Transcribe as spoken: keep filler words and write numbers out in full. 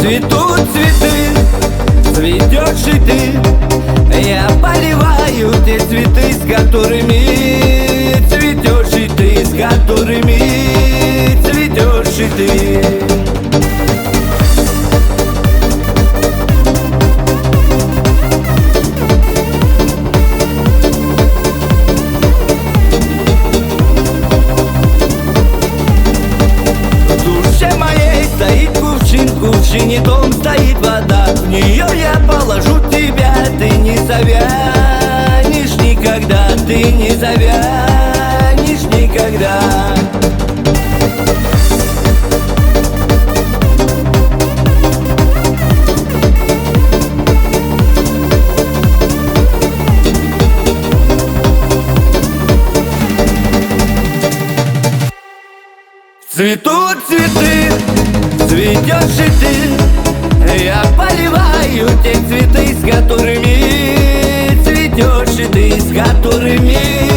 Цветут цветы, цветешь и ты. Я поливаю те цветы, с которыми цветешь и ты, с которыми цветешь и ты. В кувшине дом стоит вода, в нее я положу тебя. Ты не завянешь никогда, ты не завянешь никогда. Цветут цветы, цветешь и ты. Я поливаю те цветы, с которыми цветешь и ты, с которыми